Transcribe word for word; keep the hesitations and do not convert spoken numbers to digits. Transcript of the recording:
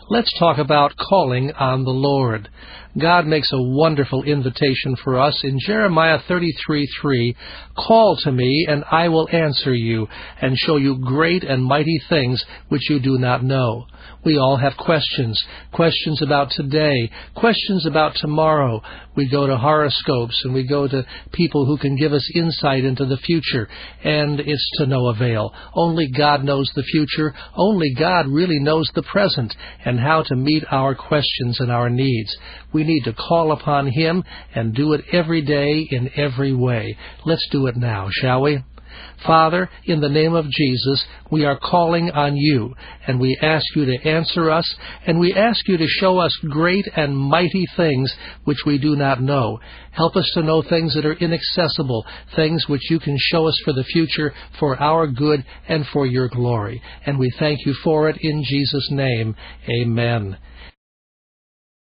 Let's talk about calling on the Lord. God makes a wonderful invitation for us in Jeremiah thirty-three three. Call to me, and I will answer you, and show you great and mighty things which you do not know. We all have questions, questions about today, questions about tomorrow. We go to horoscopes and we go to people who can give us insight into the future, and it's to no avail. Only God knows the future. Only God really knows the present and how to meet our questions and our needs. We need to call upon Him and do it every day in every way. Let's do it now, shall we? Father, in the name of Jesus, we are calling on you, and we ask you to answer us, and we ask you to show us great and mighty things which we do not know. Help us to know things that are inaccessible, things which you can show us for the future, for our good and for your glory. And we thank you for it in Jesus' name. Amen.